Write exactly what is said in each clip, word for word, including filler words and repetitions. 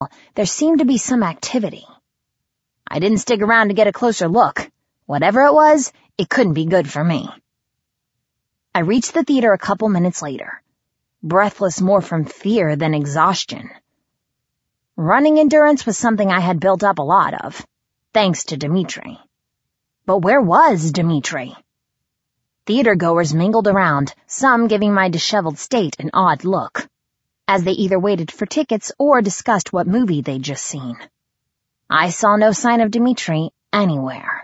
there seemed to be some activity. I didn't stick around to get a closer look. Whatever it was, it couldn't be good for me. I reached the theater a couple minutes later, breathless more from fear than exhaustion. Running endurance was something I had built up a lot of, thanks to Dimitri. But where was Dimitri? Theater-goers mingled around, some giving my disheveled state an odd look, as they either waited for tickets or discussed what movie they'd just seen. I saw no sign of Dimitri anywhere.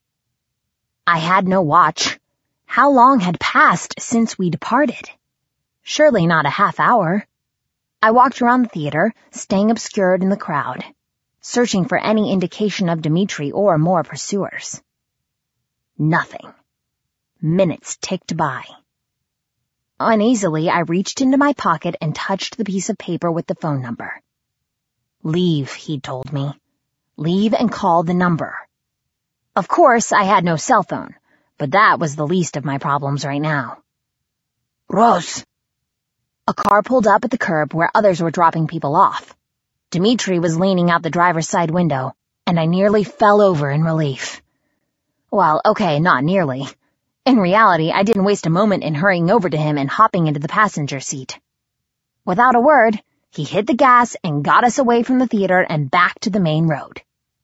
I had no watch. How long had passed since we departed? Surely not a half hour. I walked around the theater, staying obscured in the crowd, searching for any indication of Dimitri or more pursuers. Nothing. Minutes ticked by. Uneasily, I reached into my pocket and touched the piece of paper with the phone number. Leave, he told me. Leave and call the number. Of course, I had no cell phone, but that was the least of my problems right now. Rose! A car pulled up at the curb where others were dropping people off. Dimitri was leaning out the driver's side window, and I nearly fell over in relief. Well, okay, not nearly. In reality, I didn't waste a moment in hurrying over to him and hopping into the passenger seat. Without a word, he hit the gas and got us away from the theater and back to the main road.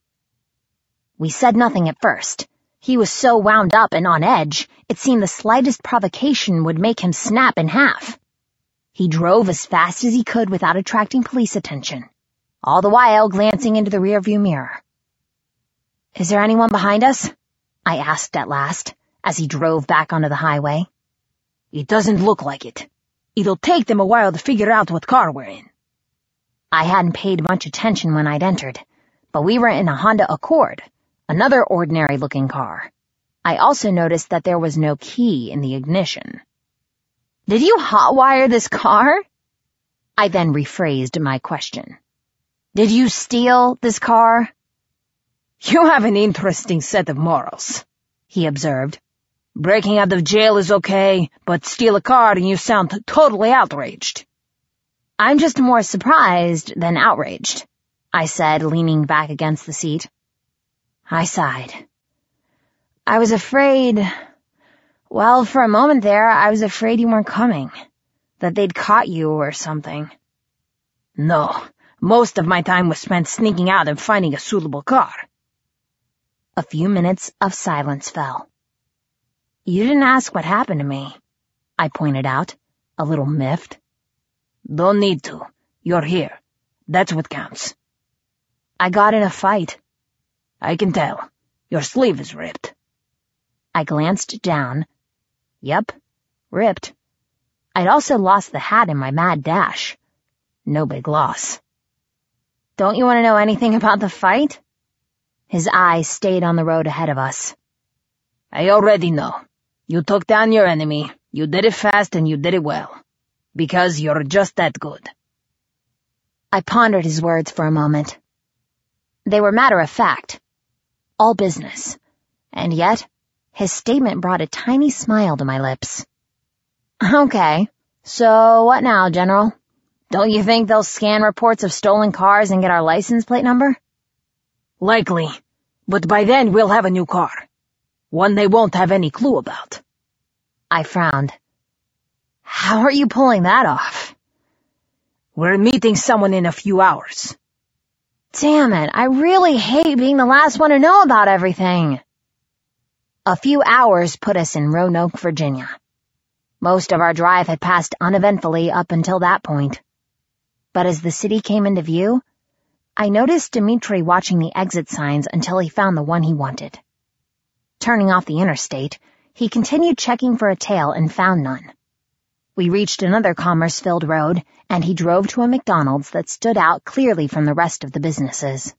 We said nothing at first. He was so wound up and on edge, it seemed the slightest provocation would make him snap in half. He drove as fast as he could without attracting police attention, all the while glancing into the rearview mirror. Is there anyone behind us? I asked at last, as he drove back onto the highway. It doesn't look like it. It'll take them a while to figure out what car we're in. I hadn't paid much attention when I'd entered, but we were in a Honda Accord, another ordinary-looking car. I also noticed that there was no key in the ignition. Did you hotwire this car? I then rephrased my question. Did you steal this car? You have an interesting set of morals, he observed. Breaking out of jail is okay, but steal a car and you sound totally outraged. I'm just more surprised than outraged, I said, leaning back against the seat. I sighed. I was afraid... Well, for a moment there, I was afraid you weren't coming. That they'd caught you or something. No, most of my time was spent sneaking out and finding a suitable car. A few minutes of silence fell. You didn't ask what happened to me, I pointed out, a little miffed. Don't need to. You're here. That's what counts. I got in a fight. I can tell. Your sleeve is ripped. I glanced down. Yep, ripped. I'd also lost the hat in my mad dash. No big loss. Don't you want to know anything about the fight? His eyes stayed on the road ahead of us. I already know. You took down your enemy, you did it fast, and you did it well. Because you're just that good. I pondered his words for a moment. They were matter-of-fact. All business. And yet, his statement brought a tiny smile to my lips. Okay, so what now, General? Don't you think they'll scan reports of stolen cars and get our license plate number? Likely, but by then we'll have a new car. One they won't have any clue about. I frowned. How are you pulling that off? We're meeting someone in a few hours. Damn it, I really hate being the last one to know about everything. A few hours put us in Roanoke, Virginia. Most of our drive had passed uneventfully up until that point. But as the city came into view, I noticed Dimitri watching the exit signs until he found the one he wanted. Turning off the interstate, he continued checking for a tail and found none. We reached another commerce-filled road, and he drove to a McDonald's that stood out clearly from the rest of the businesses.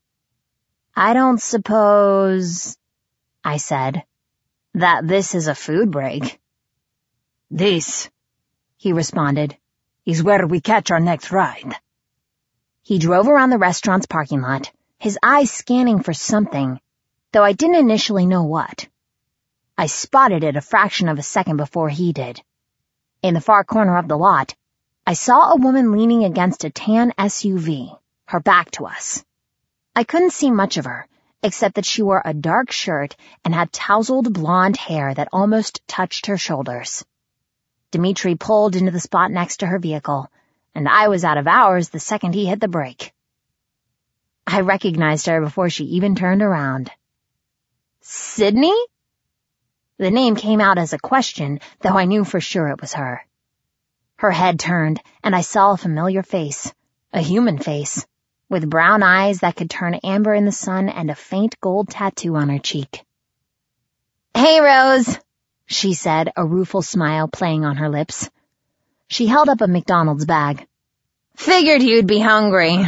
I don't suppose... I said, that this is a food break. This, he responded, is where we catch our next ride. He drove around the restaurant's parking lot, his eyes scanning for something, though I didn't initially know what. I spotted it a fraction of a second before he did. In the far corner of the lot, I saw a woman leaning against a tan S U V, her back to us. I couldn't see much of her, except that she wore a dark shirt and had tousled blonde hair that almost touched her shoulders. Dimitri pulled into the spot next to her vehicle, and I was out of ours the second he hit the brake. I recognized her before she even turned around. Sydney? The name came out as a question, though I knew for sure it was her. Her head turned, and I saw a familiar face, a human face, with brown eyes that could turn amber in the sun and a faint gold tattoo on her cheek. "Hey, Rose," she said, a rueful smile playing on her lips. She held up a McDonald's bag. "Figured you'd be hungry."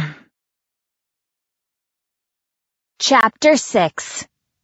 Chapter six.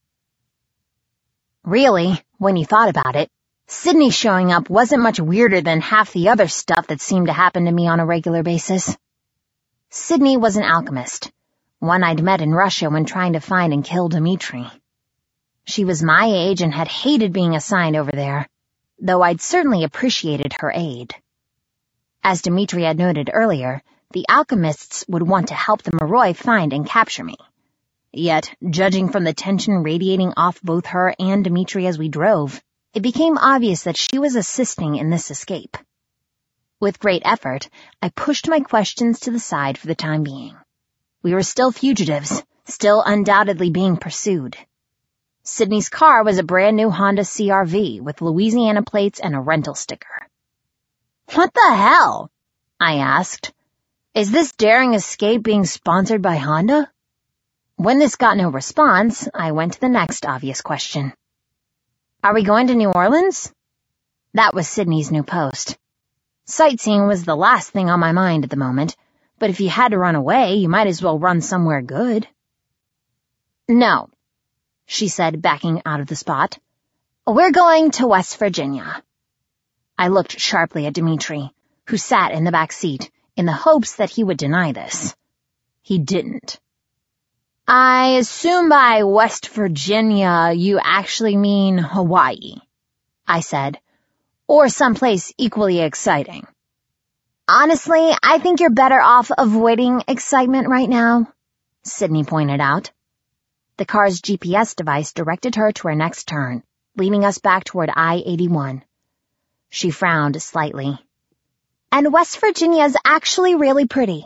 Really, when you thought about it, Sydney showing up wasn't much weirder than half the other stuff that seemed to happen to me on a regular basis. Sydney was an alchemist, one I'd met in Russia when trying to find and kill Dimitri. She was my age and had hated being assigned over there, though I'd certainly appreciated her aid. As Dimitri had noted earlier, the alchemists would want to help the Moroi find and capture me. Yet, judging from the tension radiating off both her and Dimitri as we drove, it became obvious that she was assisting in this escape. With great effort, I pushed my questions to the side for the time being. We were still fugitives, still undoubtedly being pursued. Sydney's car was a brand new Honda C R V with Louisiana plates and a rental sticker. "What the hell?" I asked. "Is this daring escape being sponsored by Honda?" When this got no response, I went to the next obvious question. "Are we going to New Orleans?" That was Sydney's new post. Sightseeing was the last thing on my mind at the moment, but if you had to run away, you might as well run somewhere good. "No," she said, backing out of the spot. "We're going to West Virginia." I looked sharply at Dimitri, who sat in the back seat, in the hopes that he would deny this. He didn't. "I assume by West Virginia you actually mean Hawaii," I said, "or someplace equally exciting." "Honestly, I think you're better off avoiding excitement right now," Sydney pointed out. The car's G P S device directed her to her next turn, leading us back toward I eighty-one. She frowned slightly. "And West Virginia's actually really pretty."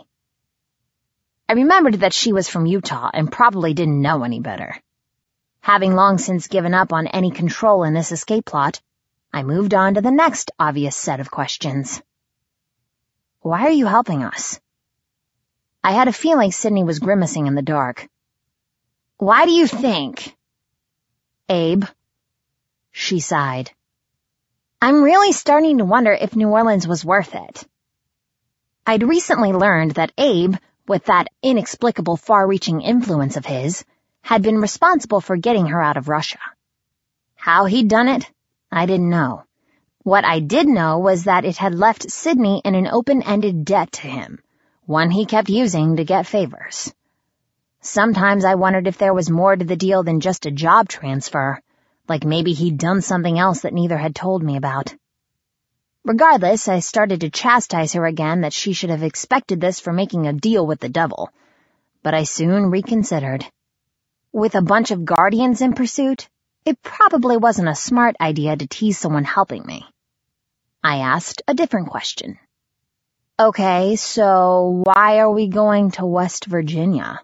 I remembered that she was from Utah and probably didn't know any better. Having long since given up on any control in this escape plot, I moved on to the next obvious set of questions. "Why are you helping us?" I had a feeling Sydney was grimacing in the dark. "Why do you think?" "Abe." She sighed. "I'm really starting to wonder if New Orleans was worth it." I'd recently learned that Abe, with that inexplicable far-reaching influence of his, had been responsible for getting her out of Russia. How he'd done it, I didn't know. What I did know was that it had left Sydney in an open-ended debt to him, one he kept using to get favors. Sometimes I wondered if there was more to the deal than just a job transfer, like maybe he'd done something else that neither had told me about. Regardless, I started to chastise her again that she should have expected this for making a deal with the devil, but I soon reconsidered. With a bunch of guardians in pursuit, it probably wasn't a smart idea to tease someone helping me. I asked a different question. "Okay, so why are we going to West Virginia?"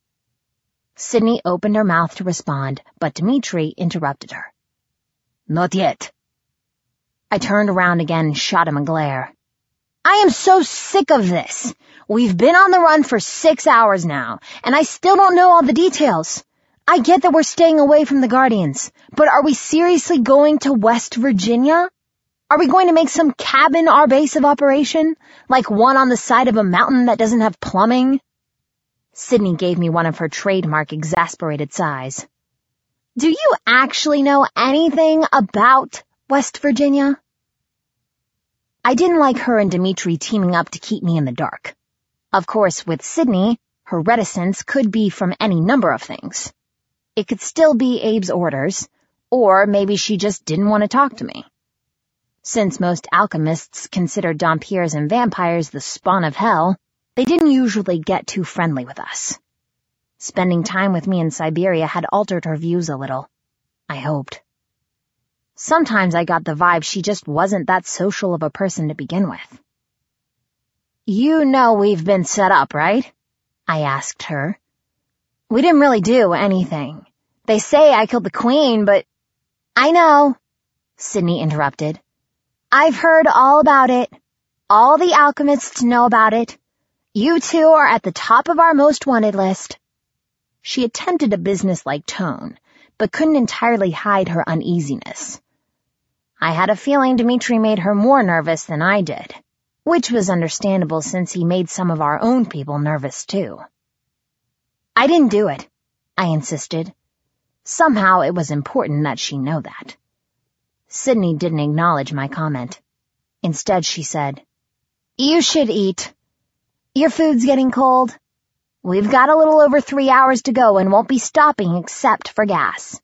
Sydney opened her mouth to respond, but Dimitri interrupted her. "Not yet." I turned around again and shot him a glare. "I am so sick of this. We've been on the run for six hours now, and I still don't know all the details. I get that we're staying away from the Guardians, but are we seriously going to West Virginia? Are we going to make some cabin our base of operation, like one on the side of a mountain that doesn't have plumbing?" Sydney gave me one of her trademark exasperated sighs. "Do you actually know anything about West Virginia?" I didn't like her and Dimitri teaming up to keep me in the dark. Of course, with Sydney, her reticence could be from any number of things. It could still be Abe's orders, or maybe she just didn't want to talk to me. Since most alchemists consider Dhampires and vampires the spawn of hell, They didn't usually get too friendly with us. Spending time with me in Siberia had altered her views a little. I hoped. Sometimes I got the vibe she just wasn't that social of a person to begin with. You know we've been set up, right? I asked her. We didn't really do anything. They say I killed the queen, but... I know, Sydney interrupted. I've heard all about it. All the alchemists know about it. You two are at the top of our most wanted list. She attempted a businesslike tone, but couldn't entirely hide her uneasiness. I had a feeling Dmitri made her more nervous than I did, which was understandable since he made some of our own people nervous too. I didn't do it, I insisted. Somehow it was important that she know that. Sydney didn't acknowledge my comment. Instead, she said, You should eat. Your food's getting cold. We've got a little over three hours to go and won't be stopping except for gas.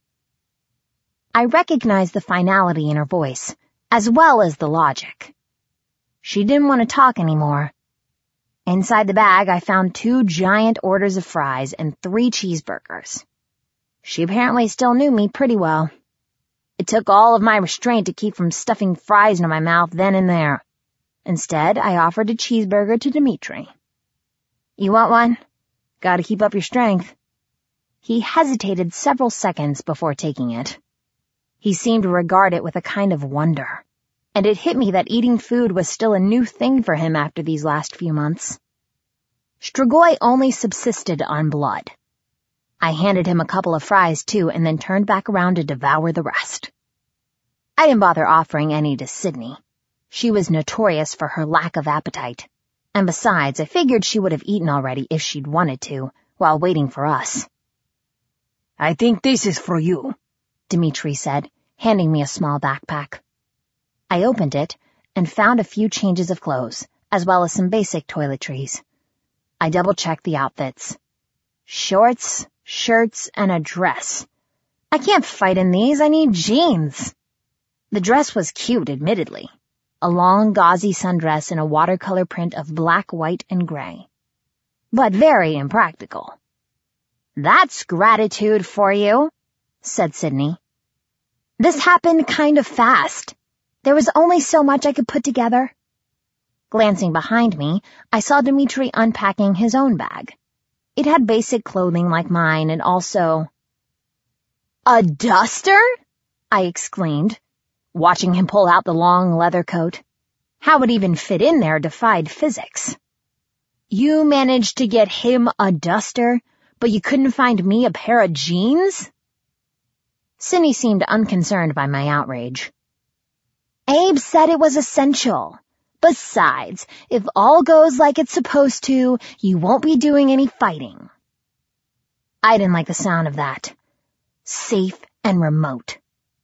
I recognized the finality in her voice, as well as the logic. She didn't want to talk anymore. Inside the bag, I found two giant orders of fries and three cheeseburgers. She apparently still knew me pretty well. It took all of my restraint to keep from stuffing fries into my mouth then and there. Instead, I offered a cheeseburger to Dmitri. You want one? Gotta keep up your strength. He hesitated several seconds before taking it. He seemed to regard it with a kind of wonder, and it hit me that eating food was still a new thing for him after these last few months. Strigoi only subsisted on blood. I handed him a couple of fries, too, and then turned back around to devour the rest. I didn't bother offering any to Sydney. She was notorious for her lack of appetite. And besides, I figured she would have eaten already if she'd wanted to, while waiting for us. I think this is for you, Dmitri said, handing me a small backpack. I opened it and found a few changes of clothes, as well as some basic toiletries. I double-checked the outfits. Shorts, shirts, and a dress. I can't fight in these, I need jeans. The dress was cute, admittedly. A long gauzy sundress in a watercolor print of black, white, and gray. But very impractical. That's gratitude for you, said Sydney. This happened kind of fast. There was only so much I could put together. Glancing behind me, I saw Dmitri unpacking his own bag. It had basic clothing like mine and also... A duster? I exclaimed, watching him pull out the long leather coat. How it even fit in there defied physics. You managed to get him a duster, but you couldn't find me a pair of jeans? Sydney seemed unconcerned by my outrage. Abe said it was essential. Besides, if all goes like it's supposed to, you won't be doing any fighting. I didn't like the sound of that. Safe and remote.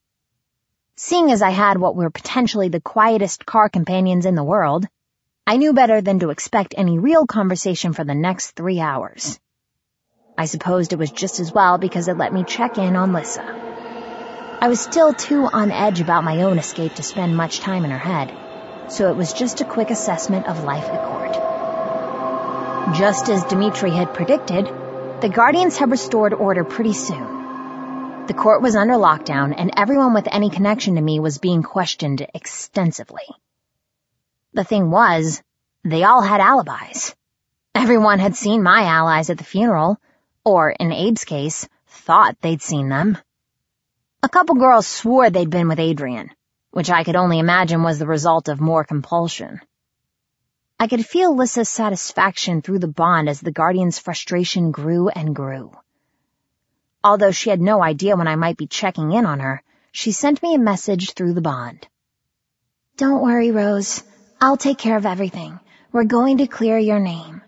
Seeing as I had what were potentially the quietest car companions in the world, I knew better than to expect any real conversation for the next three hours. I supposed it was just as well because it let me check in on Lissa. I was still too on edge about my own escape to spend much time in her head, so it was just a quick assessment of life at court. Just as Dmitri had predicted, the Guardians had restored order pretty soon. The court was under lockdown, and everyone with any connection to me was being questioned extensively. The thing was, they all had alibis. Everyone had seen my allies at the funeral, or, in Abe's case, thought they'd seen them. A couple girls swore they'd been with Adrian, which I could only imagine was the result of more compulsion. I could feel Lissa's satisfaction through the bond as the Guardian's frustration grew and grew. Although she had no idea when I might be checking in on her, she sent me a message through the bond. Don't worry, Rose. I'll take care of everything. We're going to clear your name.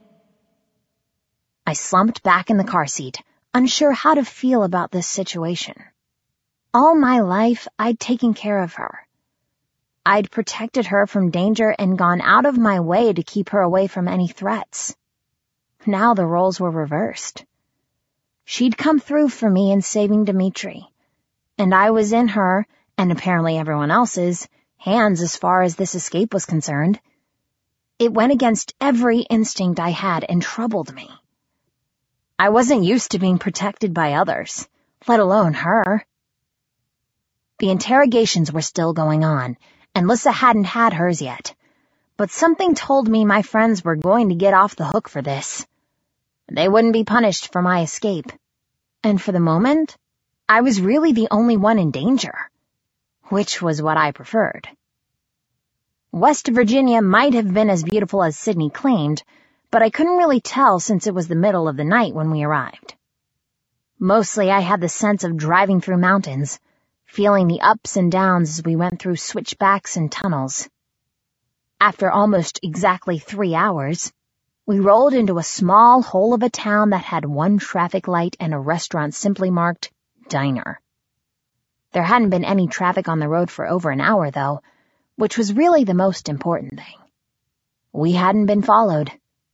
I slumped back in the car seat, unsure how to feel about this situation. All my life, I'd taken care of her. I'd protected her from danger and gone out of my way to keep her away from any threats. Now the roles were reversed. She'd come through for me in saving Dmitri, and I was in her, and apparently everyone else's, hands as far as this escape was concerned. It went against every instinct I had and troubled me. I wasn't used to being protected by others, let alone her. The interrogations were still going on, and Lissa hadn't had hers yet. But something told me my friends were going to get off the hook for this. They wouldn't be punished for my escape. And for the moment, I was really the only one in danger, which was what I preferred. West Virginia might have been as beautiful as Sydney claimed, but I couldn't really tell since it was the middle of the night when we arrived. Mostly I had the sense of driving through mountains, feeling the ups and downs as we went through switchbacks and tunnels. After almost exactly three hours, we rolled into a small hole of a town that had one traffic light and a restaurant simply marked Diner. There hadn't been any traffic on the road for over an hour, though, which was really the most important thing. We hadn't been followed.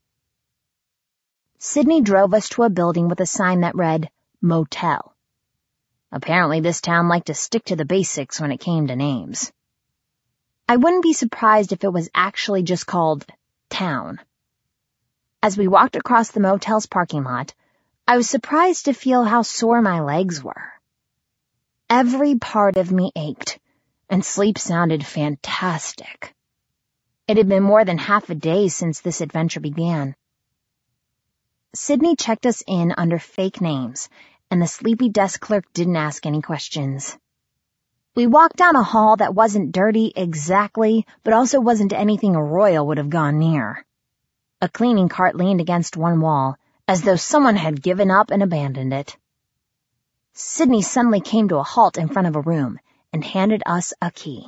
Sydney drove us to a building with a sign that read, Motel. Apparently this town liked to stick to the basics when it came to names. I wouldn't be surprised if it was actually just called Town. As we walked across the motel's parking lot, I was surprised to feel how sore my legs were. Every part of me ached, and sleep sounded fantastic. It had been more than half a day since this adventure began. Sydney checked us in under fake names, and the sleepy desk clerk didn't ask any questions. We walked down a hall that wasn't dirty exactly, but also wasn't anything a royal would have gone near. A cleaning cart leaned against one wall, as though someone had given up and abandoned it. Sydney suddenly came to a halt in front of a room and handed us a key.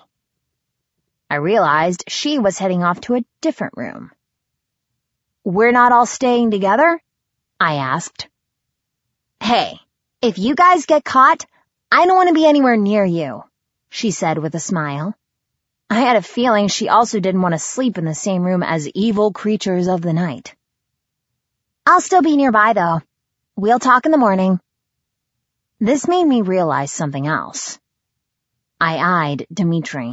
I realized she was heading off to a different room. "We're not all staying together?" I asked. "Hey, if you guys get caught, I don't want to be anywhere near you," she said with a smile. I had a feeling she also didn't want to sleep in the same room as evil creatures of the night. "I'll still be nearby, though. We'll talk in the morning." This made me realize something else. I eyed Dimitri.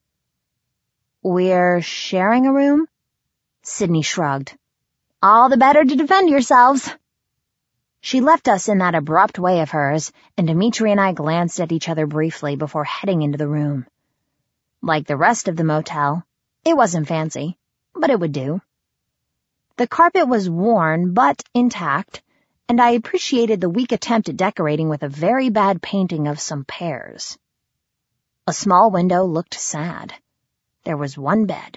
"We're sharing a room?" Sydney shrugged. "All the better to defend yourselves." She left us in that abrupt way of hers, and Dimitri and I glanced at each other briefly before heading into the room. Like the rest of the motel, it wasn't fancy, but it would do. The carpet was worn but intact, and I appreciated the weak attempt at decorating with a very bad painting of some pears. A small window looked sad. There was one bed.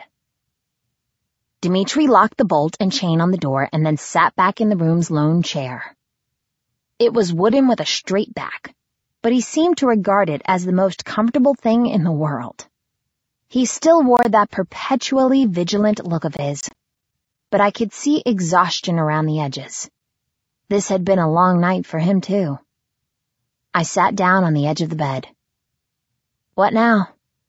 Dimitri locked the bolt and chain on the door and then sat back in the room's lone chair. It was wooden with a straight back, but he seemed to regard it as the most comfortable thing in the world. He still wore that perpetually vigilant look of his, but I could see exhaustion around the edges. This had been a long night for him, too. I sat down on the edge of the bed. "What now?"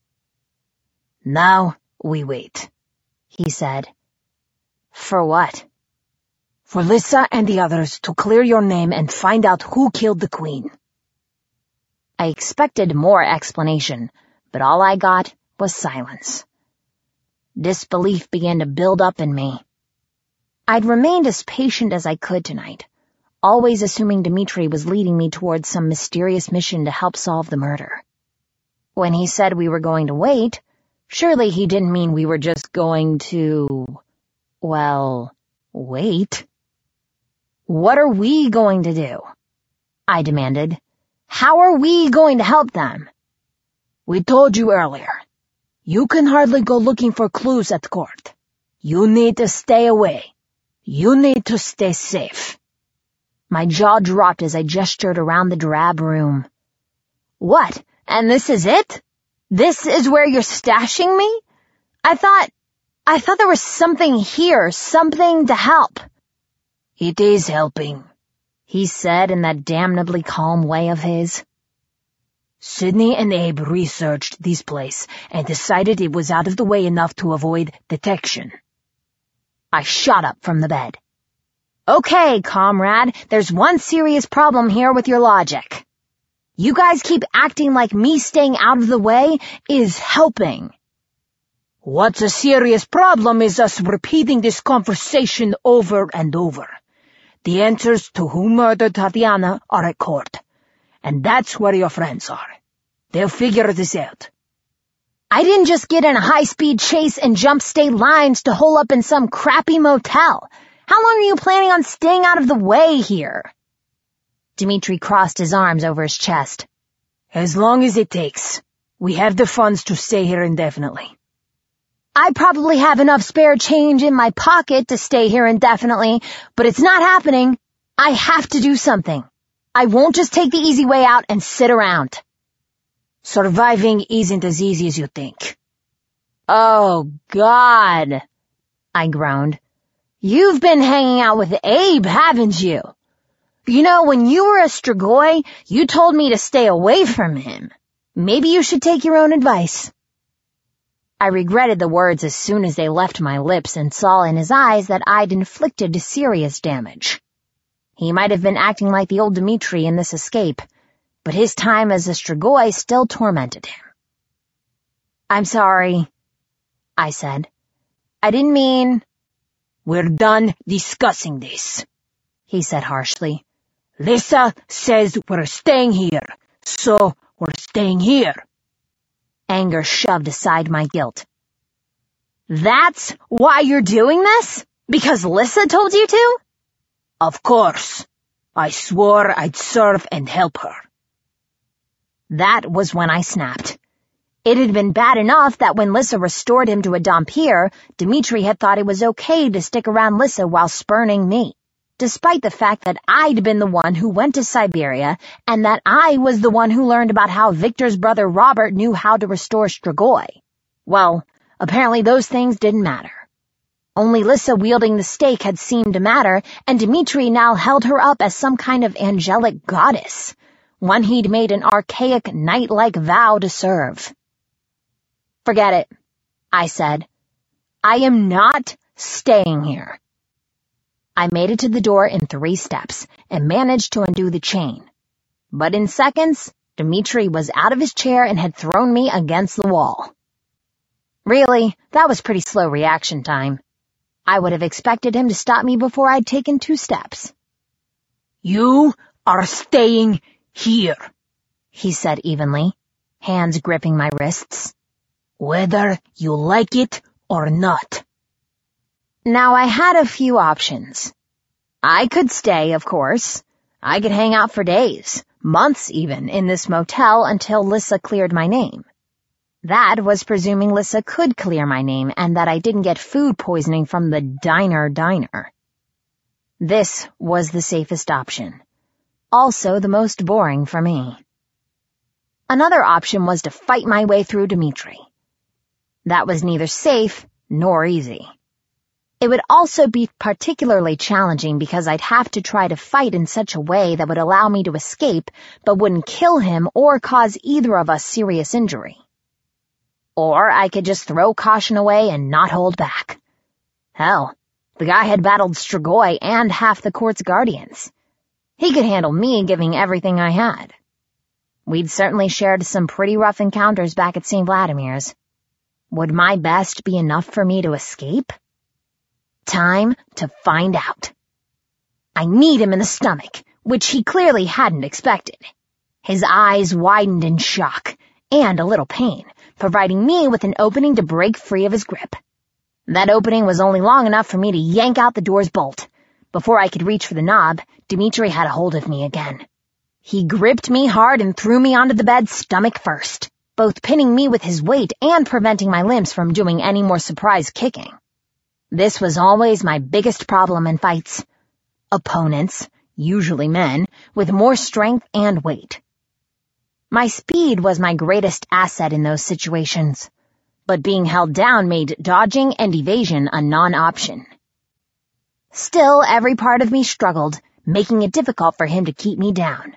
"Now we wait," he said. "For what?" "For Lissa and the others to clear your name and find out who killed the Queen." I expected more explanation, but all I got was silence. Disbelief began to build up in me. I'd remained as patient as I could tonight, always assuming Dimitri was leading me towards some mysterious mission to help solve the murder. When he said we were going to wait, surely he didn't mean we were just going to, well, wait. "What are we going to do?" I demanded. "How are we going to help them?" "We told you earlier. You can hardly go looking for clues at court. You need to stay away. You need to stay safe." My jaw dropped as I gestured around the drab room. "What? And this is it? This is where you're stashing me? I thought, I thought there was something here, something to help." "It is helping," he said in that damnably calm way of his. "Sydney and Abe researched this place and decided it was out of the way enough to avoid detection." I shot up from the bed. "Okay, comrade, there's one serious problem here with your logic. You guys keep acting like me staying out of the way is helping." What's a serious problem is us repeating this conversation over and over. The answers to who murdered Tatiana are at court, and that's where your friends are. They'll figure this out. I didn't just get in a high-speed chase and jump state lines to hole up in some crappy motel. How long are you planning on staying out of the way here? Dmitri crossed his arms over his chest. As long as it takes. We have the funds to stay here indefinitely. I probably have enough spare change in my pocket to stay here indefinitely, but it's not happening. I have to do something. I won't just take the easy way out and sit around. Surviving isn't as easy as you think. Oh, God, I groaned. You've been hanging out with Abe, haven't you? You know, when you were a Strigoi, you told me to stay away from him. Maybe you should take your own advice. I regretted the words as soon as they left my lips and saw in his eyes that I'd inflicted serious damage. He might have been acting like the old Dmitri in this escape, but his time as a Strigoi still tormented him. I'm sorry, I said. I didn't mean... We're done discussing this, he said harshly. Lissa says we're staying here, so we're staying here. Anger shoved aside my guilt. That's why you're doing this? Because Lissa told you to? Of course. I swore I'd serve and help her. That was when I snapped. It had been bad enough that when Lissa restored him to a Dhampir, Dmitri had thought it was okay to stick around Lissa while spurning me, despite the fact that I'd been the one who went to Siberia and that I was the one who learned about how Victor's brother Robert knew how to restore Strigoi. Well, apparently those things didn't matter. Only Lissa wielding the stake had seemed to matter, and Dmitri now held her up as some kind of angelic goddess, one he'd made an archaic knight-like vow to serve. Forget it, I said. I am not staying here. I made it to the door in three steps and managed to undo the chain. But in seconds, Dmitri was out of his chair and had thrown me against the wall. Really, that was pretty slow reaction time. I would have expected him to stop me before I'd taken two steps. You are staying here, he said evenly, hands gripping my wrists. Whether you like it or not. Now, I had a few options. I could stay, of course. I could hang out for days, months even, in this motel until Lissa cleared my name. That was presuming Lissa could clear my name and that I didn't get food poisoning from the diner diner. This was the safest option. Also the most boring for me. Another option was to fight my way through Dmitri. That was neither safe nor easy. It would also be particularly challenging because I'd have to try to fight in such a way that would allow me to escape but wouldn't kill him or cause either of us serious injury. Or I could just throw caution away and not hold back. Hell, the guy had battled Strigoi and half the court's guardians. He could handle me giving everything I had. We'd certainly shared some pretty rough encounters back at Saint Vladimir's. Would my best be enough for me to escape? Time to find out. I kneed him in the stomach, which he clearly hadn't expected. His eyes widened in shock, and a little pain, providing me with an opening to break free of his grip. That opening was only long enough for me to yank out the door's bolt. Before I could reach for the knob, Dmitri had a hold of me again. He gripped me hard and threw me onto the bed stomach first, both pinning me with his weight and preventing my limbs from doing any more surprise kicking. This was always my biggest problem in fights. Opponents, usually men, with more strength and weight. My speed was my greatest asset in those situations, but being held down made dodging and evasion a non-option. Still, every part of me struggled, making it difficult for him to keep me down.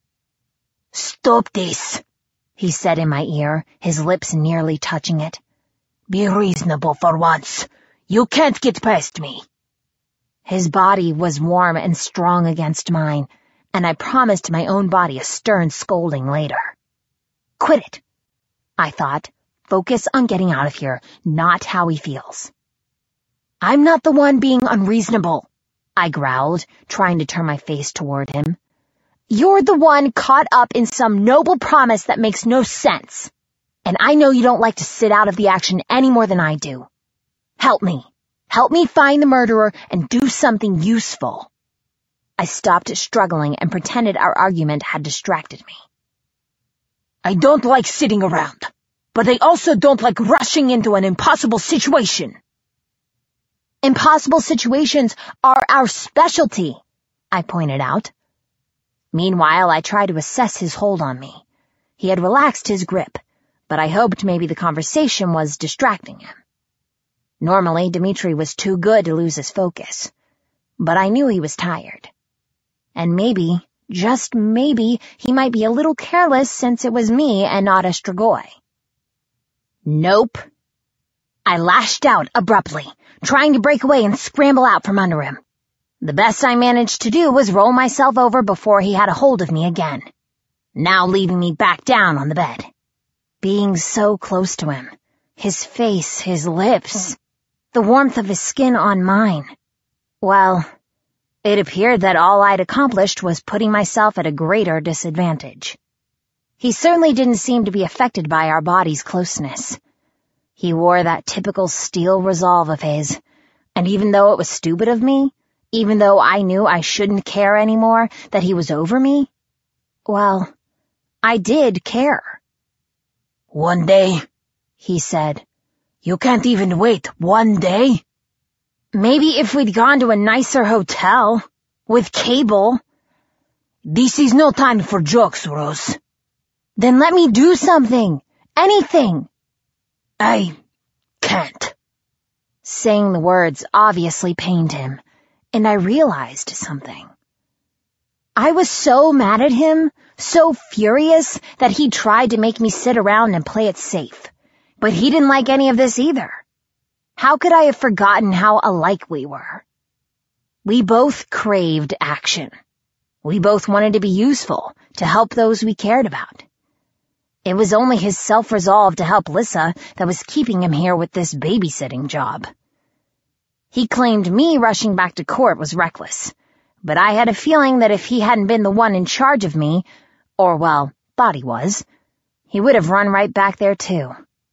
"Stop this," he said in my ear, his lips nearly touching it. "Be reasonable for once. You can't get past me." His body was warm and strong against mine, and I promised my own body a stern scolding later. Quit it, I thought, focus on getting out of here, not how he feels. I'm not the one being unreasonable, I growled, trying to turn my face toward him. You're the one caught up in some noble promise that makes no sense. And I know you don't like to sit out of the action any more than I do. Help me. Help me find the murderer and do something useful. I stopped struggling and pretended our argument had distracted me. I don't like sitting around, but I also don't like rushing into an impossible situation. Impossible situations are our specialty, I pointed out. Meanwhile, I tried to assess his hold on me. He had relaxed his grip, but I hoped maybe the conversation was distracting him. Normally, Dmitri was too good to lose his focus, but I knew he was tired. And maybe, just maybe, he might be a little careless since it was me and not a Strigoi. Nope. I lashed out abruptly, trying to break away and scramble out from under him. The best I managed to do was roll myself over before he had a hold of me again, now leaving me back down on the bed. Being so close to him, his face, his lips, the warmth of his skin on mine. Well, it appeared that all I'd accomplished was putting myself at a greater disadvantage. He certainly didn't seem to be affected by our bodies' closeness. He wore that typical steel resolve of his, and even though it was stupid of me, even though I knew I shouldn't care anymore that he was over me, well, I did care. One day, he said. You can't even wait one day? Maybe if we'd gone to a nicer hotel, with cable. This is no time for jokes, Rose. Then let me do something. Anything. I can't. Saying the words obviously pained him, and I realized something. I was so mad at him, so furious, that he tried to make me sit around and play it safe. But he didn't like any of this either. How could I have forgotten how alike we were? We both craved action. We both wanted to be useful, to help those we cared about. It was only his self-resolve to help Lissa that was keeping him here with this babysitting job. He claimed me rushing back to court was reckless, but I had a feeling that if he hadn't been the one in charge of me, or, well, thought he was, he would have run right back there too.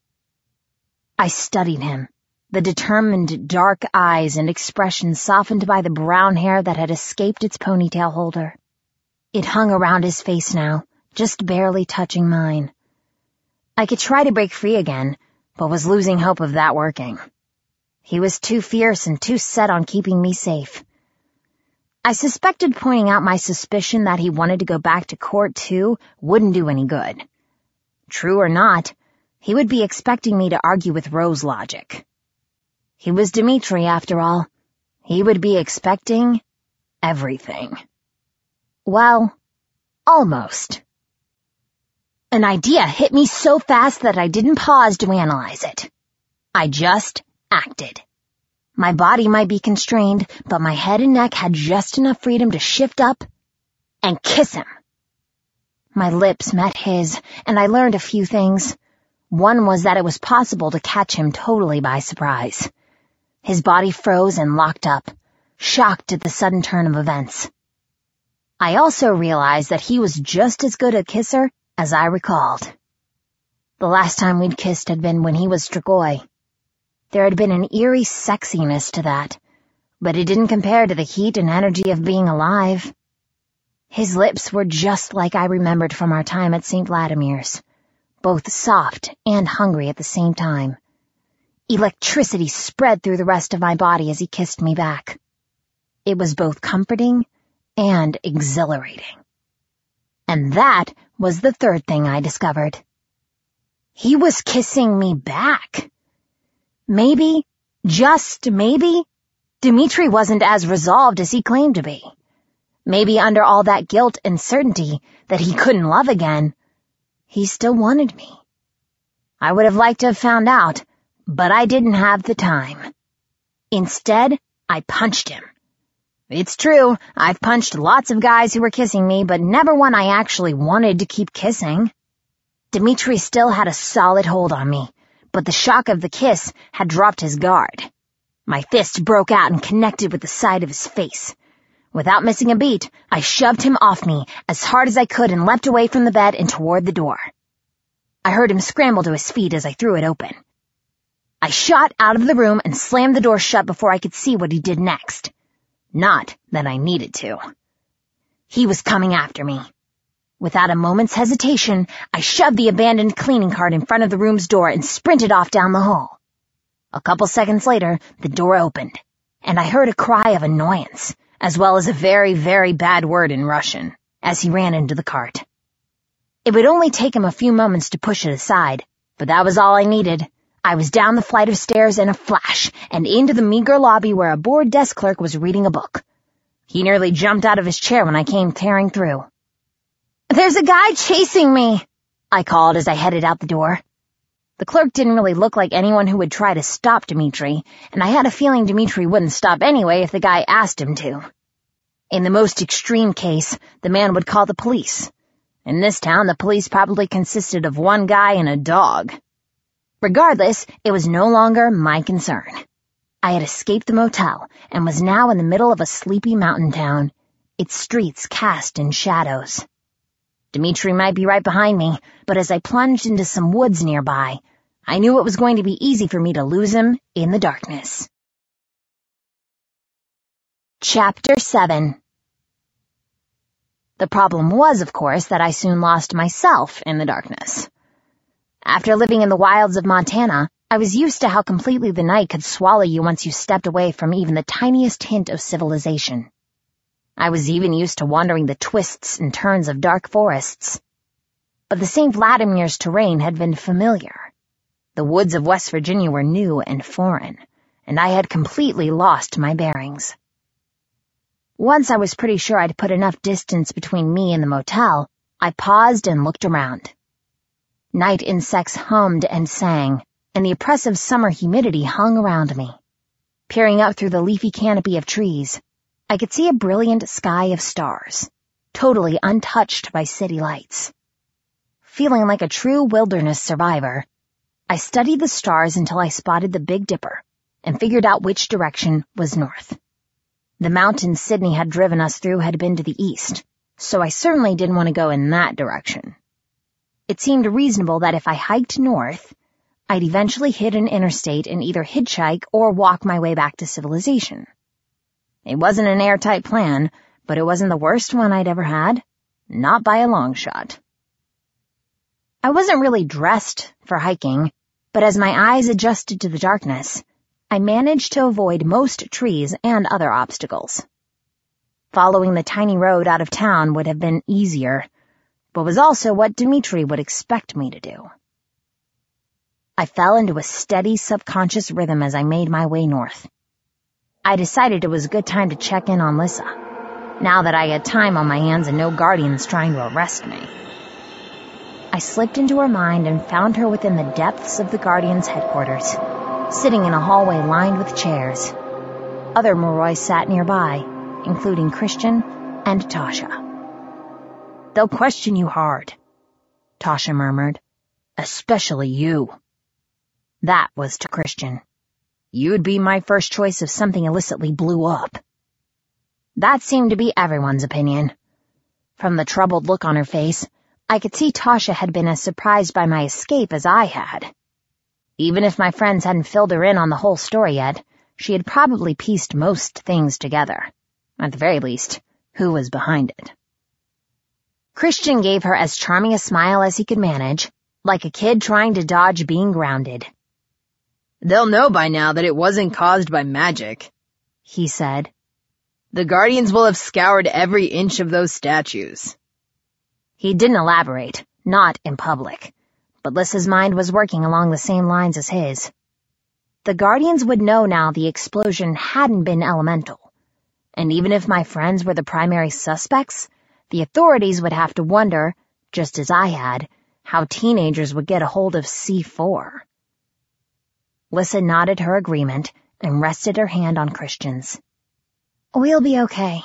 I studied him, the determined dark eyes and expression softened by the brown hair that had escaped its ponytail holder. It hung around his face now, just barely touching mine. I could try to break free again, but was losing hope of that working. He was too fierce and too set on keeping me safe. I suspected pointing out my suspicion that he wanted to go back to court too wouldn't do any good. True or not, he would be expecting me to argue with Rose logic. He was Dmitri, after all. He would be expecting everything. Well, almost. An idea hit me so fast that I didn't pause to analyze it. I just acted. My body might be constrained, but my head and neck had just enough freedom to shift up and kiss him. My lips met his, and I learned a few things. One was that it was possible to catch him totally by surprise. His body froze and locked up, shocked at the sudden turn of events. I also realized that he was just as good a kisser as I recalled. The last time we'd kissed had been when he was Strigoi. There had been an eerie sexiness to that, but it didn't compare to the heat and energy of being alive. His lips were just like I remembered from our time at Saint Vladimir's, both soft and hungry at the same time. Electricity spread through the rest of my body as he kissed me back. It was both comforting and exhilarating. And that was the third thing I discovered. He was kissing me back. Maybe, just maybe, Dmitri wasn't as resolved as he claimed to be. Maybe under all that guilt and certainty that he couldn't love again, he still wanted me. I would have liked to have found out, but I didn't have the time. Instead, I punched him. It's true, I've punched lots of guys who were kissing me, but never one I actually wanted to keep kissing. Dmitri still had a solid hold on me, but the shock of the kiss had dropped his guard. My fist broke out and connected with the side of his face. Without missing a beat, I shoved him off me as hard as I could and leapt away from the bed and toward the door. I heard him scramble to his feet as I threw it open. I shot out of the room and slammed the door shut before I could see what he did next. Not that I needed to. He was coming after me. Without a moment's hesitation, I shoved the abandoned cleaning cart in front of the room's door and sprinted off down the hall. A couple seconds later, the door opened, and I heard a cry of annoyance, as well as a very, very bad word in Russian, as he ran into the cart. It would only take him a few moments to push it aside, but that was all I needed. I was down the flight of stairs in a flash and into the meager lobby where a bored desk clerk was reading a book. He nearly jumped out of his chair when I came tearing through. "There's a guy chasing me," I called as I headed out the door. The clerk didn't really look like anyone who would try to stop Dmitri, and I had a feeling Dmitri wouldn't stop anyway if the guy asked him to. In the most extreme case, the man would call the police. In this town, the police probably consisted of one guy and a dog. Regardless, it was no longer my concern. I had escaped the motel and was now in the middle of a sleepy mountain town, its streets cast in shadows. Dmitri might be right behind me, but as I plunged into some woods nearby, I knew it was going to be easy for me to lose him in the darkness. Chapter seven. The problem was, of course, that I soon lost myself in the darkness. After living in the wilds of Montana, I was used to how completely the night could swallow you once you stepped away from even the tiniest hint of civilization. I was even used to wandering the twists and turns of dark forests. But the Saint Vladimir's terrain had been familiar. The woods of West Virginia were new and foreign, and I had completely lost my bearings. Once I was pretty sure I'd put enough distance between me and the motel, I paused and looked around. Night insects hummed and sang, and the oppressive summer humidity hung around me. Peering up through the leafy canopy of trees, I could see a brilliant sky of stars, totally untouched by city lights. Feeling like a true wilderness survivor, I studied the stars until I spotted the Big Dipper and figured out which direction was north. The mountain Sydney had driven us through had been to the east, so I certainly didn't want to go in that direction. It seemed reasonable that if I hiked north, I'd eventually hit an interstate and either hitchhike or walk my way back to civilization. It wasn't an airtight plan, but it wasn't the worst one I'd ever had. Not by a long shot. I wasn't really dressed for hiking, but as my eyes adjusted to the darkness, I managed to avoid most trees and other obstacles. Following the tiny road out of town would have been easier, but was also what Dmitri would expect me to do. I fell into a steady subconscious rhythm as I made my way north. I decided it was a good time to check in on Lissa, now that I had time on my hands and no guardians trying to arrest me. I slipped into her mind and found her within the depths of the Guardian's headquarters, sitting in a hallway lined with chairs. Other Moroi sat nearby, including Christian and Tasha. "They'll question you hard," Tasha murmured. "Especially you." That was to Christian. "You'd be my first choice if something illicitly blew up." That seemed to be everyone's opinion. From the troubled look on her face, I could see Tasha had been as surprised by my escape as I had. Even if my friends hadn't filled her in on the whole story yet, she had probably pieced most things together. At the very least, who was behind it. Christian gave her as charming a smile as he could manage, like a kid trying to dodge being grounded. "They'll know by now that it wasn't caused by magic," he said. "The Guardians will have scoured every inch of those statues." He didn't elaborate, not in public, but Lissa's mind was working along the same lines as his. The Guardians would know now the explosion hadn't been elemental, and even if my friends were the primary suspects, the authorities would have to wonder, just as I had, how teenagers would get a hold of C four. Lissa nodded her agreement and rested her hand on Christian's. "We'll be okay."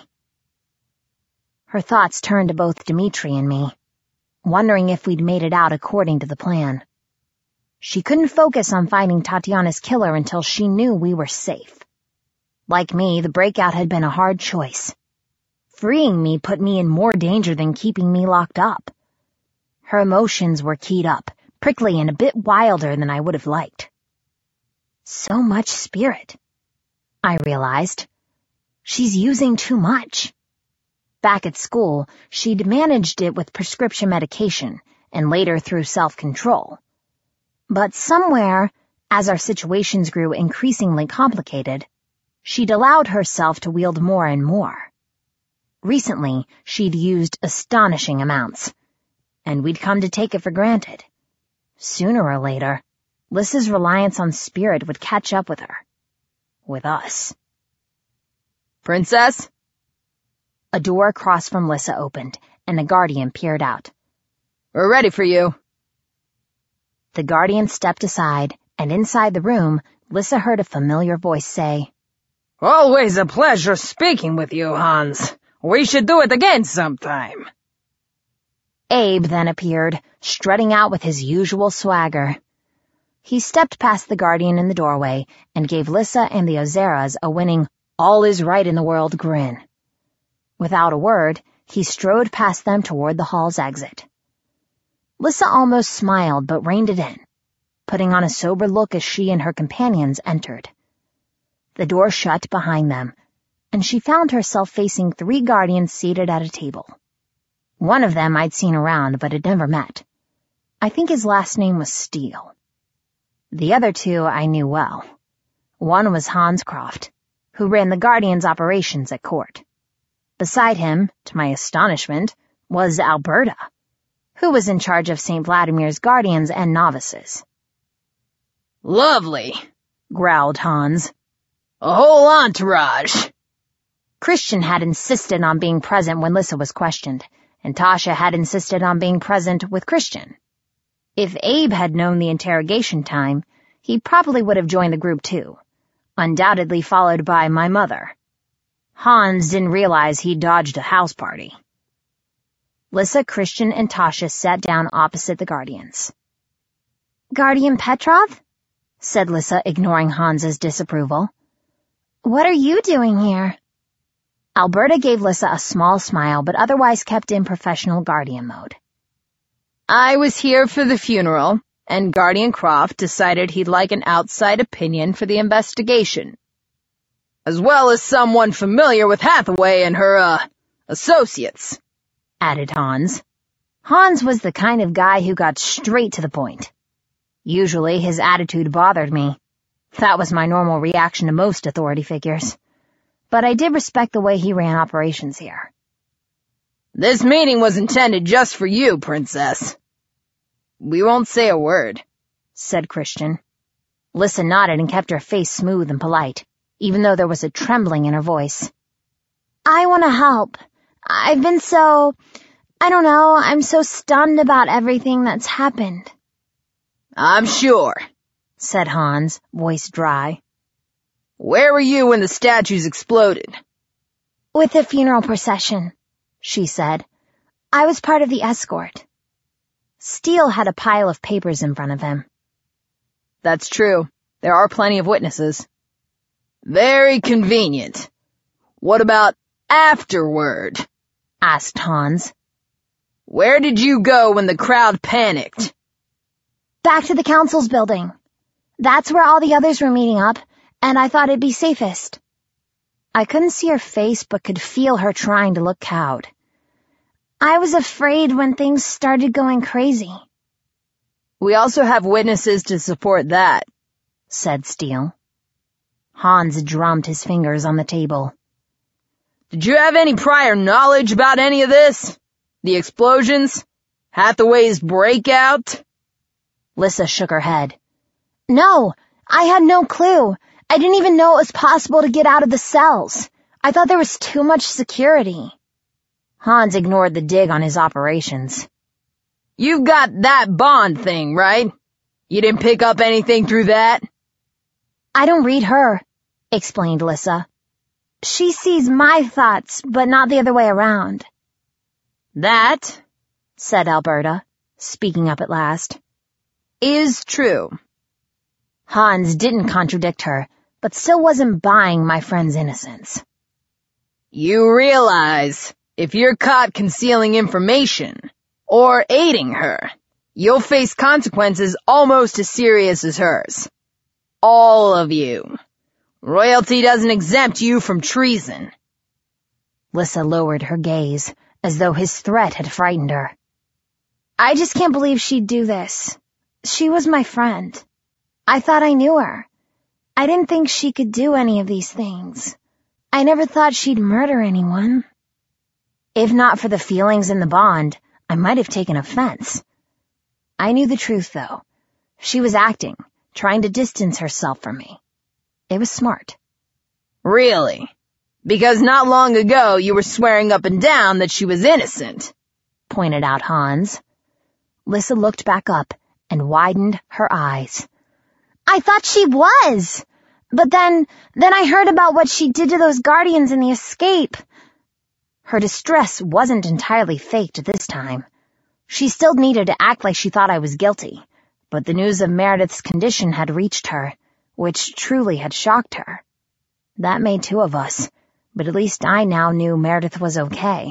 Her thoughts turned to both Dmitri and me, wondering if we'd made it out according to the plan. She couldn't focus on finding Tatiana's killer until she knew we were safe. Like me, the breakout had been a hard choice. Freeing me put me in more danger than keeping me locked up. Her emotions were keyed up, prickly and a bit wilder than I would have liked. So much spirit, I realized. She's using too much. Back at school, she'd managed it with prescription medication and later through self-control. But somewhere, as our situations grew increasingly complicated, she'd allowed herself to wield more and more. Recently, she'd used astonishing amounts, and we'd come to take it for granted. Sooner or later, Lissa's reliance on spirit would catch up with her. With us. Princess? A door across from Lissa opened, and a guardian peered out. We're ready for you. The guardian stepped aside, and inside the room, Lissa heard a familiar voice say, Always a pleasure speaking with you, Hans. We should do it again sometime. Abe then appeared, strutting out with his usual swagger. He stepped past the guardian in the doorway and gave Lissa and the Ozeras a winning, all-is-right-in-the-world grin. Without a word, he strode past them toward the hall's exit. Lissa almost smiled but reined it in, putting on a sober look as she and her companions entered. The door shut behind them, and she found herself facing three guardians seated at a table. One of them I'd seen around but had never met. I think his last name was Steele. The other two I knew well. One was Hans Croft, who ran the Guardians' operations at court. Beside him, to my astonishment, was Alberta, who was in charge of Saint Vladimir's Guardians and novices. Lovely, growled Hans. A whole entourage. Christian had insisted on being present when Lissa was questioned, and Tasha had insisted on being present with Christian. If Abe had known the interrogation time, he probably would have joined the group too, undoubtedly followed by my mother. Hans didn't realize he'd dodged a house party. Lissa, Christian, and Tasha sat down opposite the Guardians. Guardian Petrov? Said Lissa, ignoring Hans's disapproval. What are you doing here? Alberta gave Lissa a small smile, but otherwise kept in professional Guardian mode. I was here for the funeral, and Guardian Croft decided he'd like an outside opinion for the investigation. As well as someone familiar with Hathaway and her, uh, associates, added Hans. Hans was the kind of guy who got straight to the point. Usually his attitude bothered me. That was my normal reaction to most authority figures. But I did respect the way he ran operations here. This meeting was intended just for you, Princess. We won't say a word, said Christian. Lissa nodded and kept her face smooth and polite, even though there was a trembling in her voice. I want to help. I've been so... I don't know, I'm so stunned about everything that's happened. I'm sure, said Hans, voice dry. Where were you when the statues exploded? With the funeral procession, she said. I was part of the escort. Steele had a pile of papers in front of him. That's true. There are plenty of witnesses. Very convenient. What about afterward? Asked Hans. Where did you go when the crowd panicked? Back to the council's building. That's where all the others were meeting up, and I thought it'd be safest. I couldn't see her face, but could feel her trying to look cowed. I was afraid when things started going crazy. We also have witnesses to support that, said Steele. Hans drummed his fingers on the table. Did you have any prior knowledge about any of this? The explosions? Hathaway's breakout? Lissa shook her head. No, I had no clue. I didn't even know it was possible to get out of the cells. I thought there was too much security. Hans ignored the dig on his operations. You've got that bond thing, right? You didn't pick up anything through that? I don't read her, explained Lissa. She sees my thoughts, but not the other way around. That, said Alberta, speaking up at last, is true. Hans didn't contradict her, but still wasn't buying my friend's innocence. You realize, if you're caught concealing information, or aiding her, you'll face consequences almost as serious as hers. All of you. Royalty doesn't exempt you from treason. Lissa lowered her gaze, as though his threat had frightened her. I just can't believe she'd do this. She was my friend. I thought I knew her. I didn't think she could do any of these things. I never thought she'd murder anyone. If not for the feelings in the bond, I might have taken offense. I knew the truth, though. She was acting, trying to distance herself from me. It was smart. Really? Because not long ago you were swearing up and down that she was innocent, pointed out Hans. Lissa looked back up and widened her eyes. I thought she was. But then, then I heard about what she did to those guardians in the escape. Her distress wasn't entirely faked this time. She still needed to act like she thought I was guilty, but the news of Meredith's condition had reached her, which truly had shocked her. That made two of us, but at least I now knew Meredith was okay.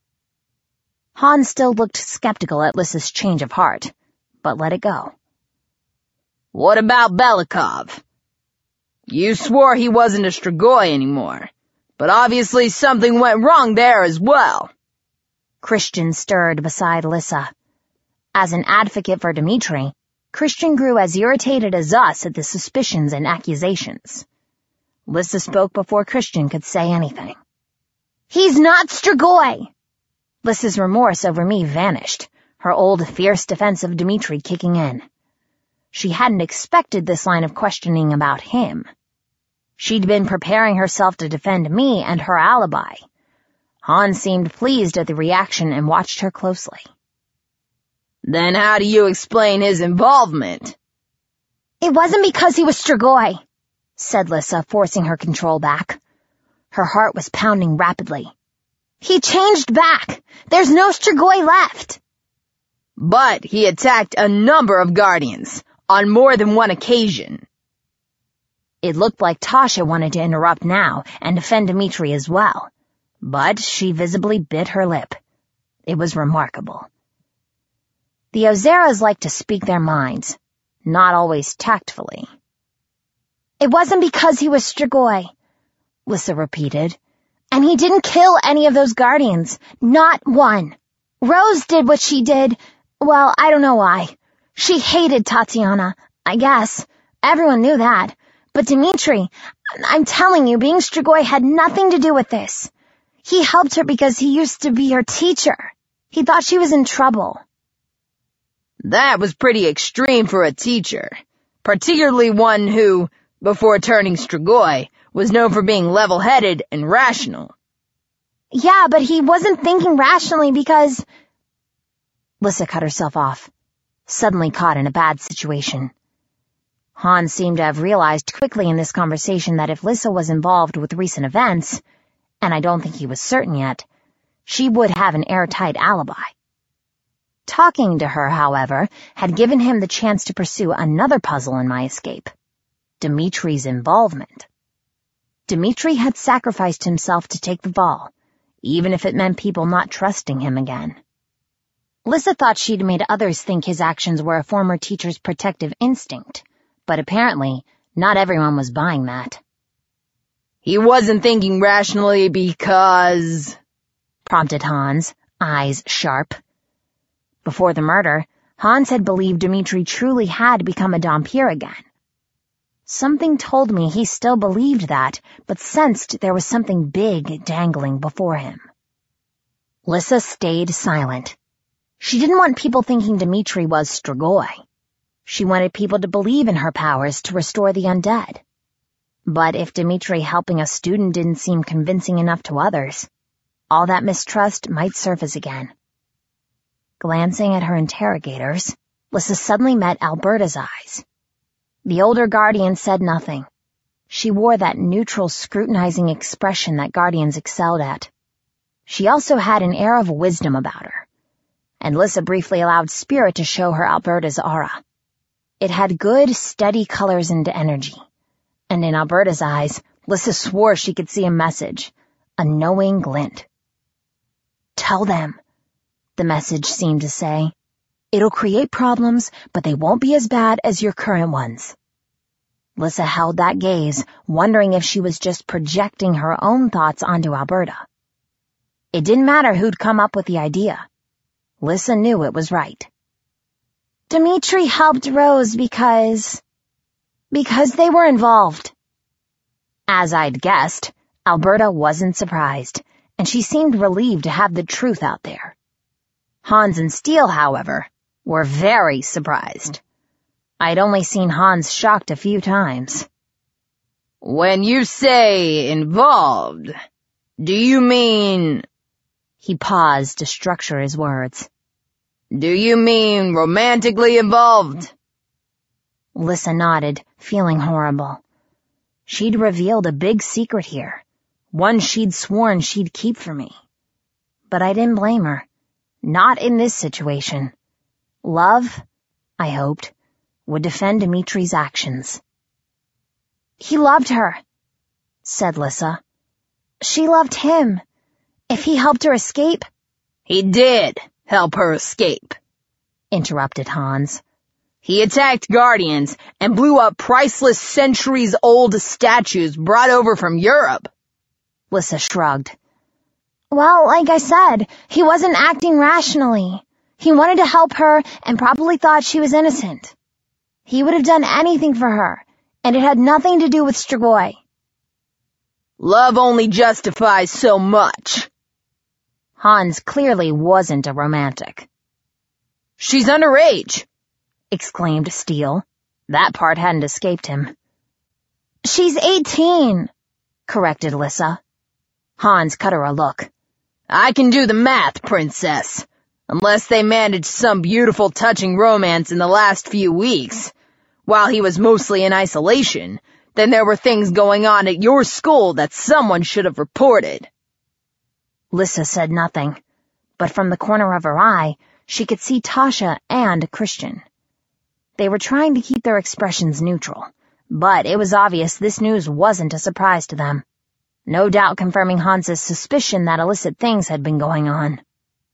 Hans still looked skeptical at Lissa's change of heart, but let it go. What about Belikov? You swore he wasn't a Strigoi anymore, but obviously something went wrong there as well. Christian stirred beside Lissa. As an advocate for Dmitri, Christian grew as irritated as us at the suspicions and accusations. Lissa spoke before Christian could say anything. He's not Strigoi! Lissa's remorse over me vanished, her old fierce defense of Dmitri kicking in. She hadn't expected this line of questioning about him. She'd been preparing herself to defend me and her alibi. Hans seemed pleased at the reaction and watched her closely. Then how do you explain his involvement? It wasn't because he was Strigoi, said Lissa, forcing her control back. Her heart was pounding rapidly. He changed back. There's no Strigoi left. But he attacked a number of guardians, on more than one occasion. It looked like Tasha wanted to interrupt now and defend Dmitri as well, but she visibly bit her lip. It was remarkable. The Ozeras like to speak their minds, not always tactfully. It wasn't because he was Strigoi, Lissa repeated, and he didn't kill any of those guardians, not one. Rose did what she did. Well, I don't know why. She hated Tatiana, I guess. Everyone knew that. But Dmitri, I'm telling you, being Strigoi had nothing to do with this. He helped her because he used to be her teacher. He thought she was in trouble. That was pretty extreme for a teacher, particularly one who, before turning Strigoi, was known for being level-headed and rational. Yeah, but he wasn't thinking rationally because... Lissa cut herself off, suddenly caught in a bad situation. Hans seemed to have realized quickly in this conversation that if Lissa was involved with recent events, and I don't think he was certain yet, she would have an airtight alibi. Talking to her, however, had given him the chance to pursue another puzzle in my escape. Dmitri's involvement. Dmitri had sacrificed himself to take the ball, even if it meant people not trusting him again. Lissa thought she'd made others think his actions were a former teacher's protective instinct, but apparently not everyone was buying that. He wasn't thinking rationally because... prompted Hans, eyes sharp. Before the murder, Hans had believed Dmitri truly had become a Dhampir again. Something told me he still believed that, but sensed there was something big dangling before him. Lissa stayed silent. She didn't want people thinking Dmitri was Strigoi. She wanted people to believe in her powers to restore the undead. But if Dmitri helping a student didn't seem convincing enough to others, all that mistrust might surface again. Glancing at her interrogators, Lissa suddenly met Alberta's eyes. The older guardian said nothing. She wore that neutral, scrutinizing expression that guardians excelled at. She also had an air of wisdom about her, and Lissa briefly allowed Spirit to show her Alberta's aura. It had good, steady colors and energy. And in Alberta's eyes, Lissa swore she could see a message, a knowing glint. "Tell them," the message seemed to say. "It'll create problems, but they won't be as bad as your current ones." Lissa held that gaze, wondering if she was just projecting her own thoughts onto Alberta. It didn't matter who'd come up with the idea. Lissa knew it was right. "Dimitri helped Rose because... because they were involved." As I'd guessed, Alberta wasn't surprised, and she seemed relieved to have the truth out there. Hans and Steele, however, were very surprised. I'd only seen Hans shocked a few times. "When you say involved, do you mean..." He paused to structure his words. "Do you mean romantically involved?" Lissa nodded, feeling horrible. She'd revealed a big secret here, one she'd sworn she'd keep from me. But I didn't blame her. Not in this situation. Love, I hoped, would defend Dimitri's actions. "He loved her," said Lissa. "She loved him. If he helped her escape..." "He did help her escape," interrupted Hans. "He attacked Guardians and blew up priceless centuries-old statues brought over from Europe." Lissa shrugged. "Well, like I said, he wasn't acting rationally. He wanted to help her and probably thought she was innocent. He would have done anything for her, and it had nothing to do with Strigoi." "Love only justifies so much." Hans clearly wasn't a romantic. "She's underage," exclaimed Steele. That part hadn't escaped him. "She's eighteen," corrected Lissa. Hans cut her a look. "I can do the math, princess. Unless they managed some beautiful, touching romance in the last few weeks, while he was mostly in isolation, then there were things going on at your school that someone should have reported." Lissa said nothing, but from the corner of her eye, she could see Tasha and Christian. They were trying to keep their expressions neutral, but it was obvious this news wasn't a surprise to them. No doubt confirming Hans's suspicion that illicit things had been going on.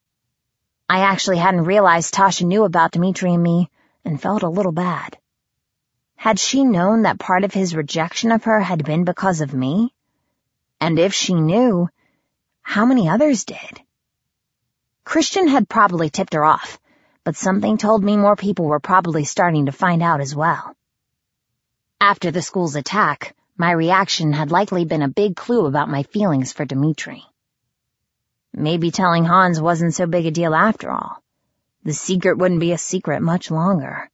I actually hadn't realized Tasha knew about Dimitri and me, and felt a little bad. Had she known that part of his rejection of her had been because of me? And if she knew, how many others did? Christian had probably tipped her off, but something told me more people were probably starting to find out as well. After the school's attack, my reaction had likely been a big clue about my feelings for Dimitri. Maybe telling Hans wasn't so big a deal after all. The secret wouldn't be a secret much longer.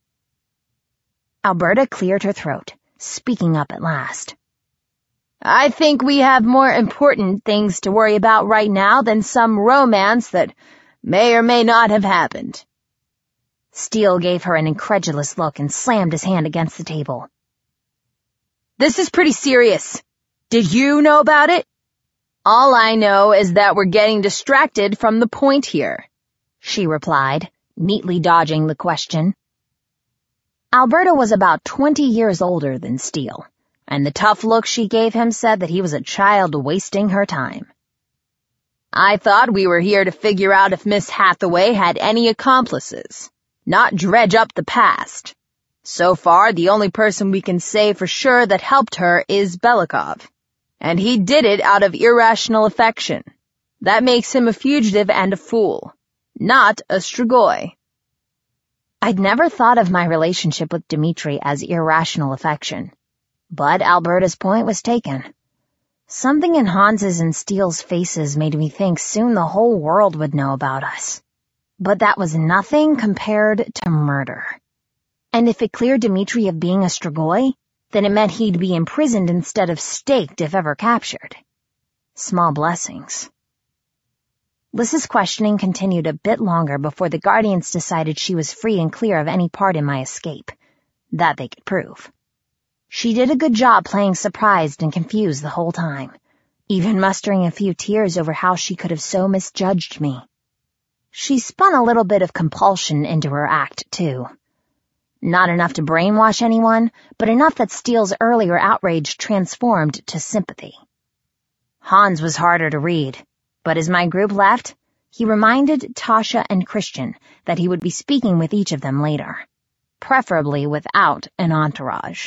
Alberta cleared her throat, speaking up at last. "I think we have more important things to worry about right now than some romance that may or may not have happened." Steele gave her an incredulous look and slammed his hand against the table. "This is pretty serious. Did you know about it? All I know is that we're getting distracted from the point here," she replied, neatly dodging the question. Alberta was about twenty years older than Steele, and the tough look she gave him said that he was a child wasting her time. "I thought we were here to figure out if Miss Hathaway had any accomplices, not dredge up the past. So far, the only person we can say for sure that helped her is Belikov, and he did it out of irrational affection. That makes him a fugitive and a fool, not a Strigoi." I'd never thought of my relationship with Dimitri as irrational affection, but Alberta's point was taken. Something in Hans's and Steele's faces made me think soon the whole world would know about us. But that was nothing compared to murder. And if it cleared Dimitri of being a Strigoi, then it meant he'd be imprisoned instead of staked if ever captured. Small blessings. Lissa's questioning continued a bit longer before the Guardians decided she was free and clear of any part in my escape. That they could prove. She did a good job playing surprised and confused the whole time, even mustering a few tears over how she could have so misjudged me. She spun a little bit of compulsion into her act, too. Not enough to brainwash anyone, but enough that Steele's earlier outrage transformed to sympathy. Hans was harder to read, but as my group left, he reminded Tasha and Christian that he would be speaking with each of them later, preferably without an entourage.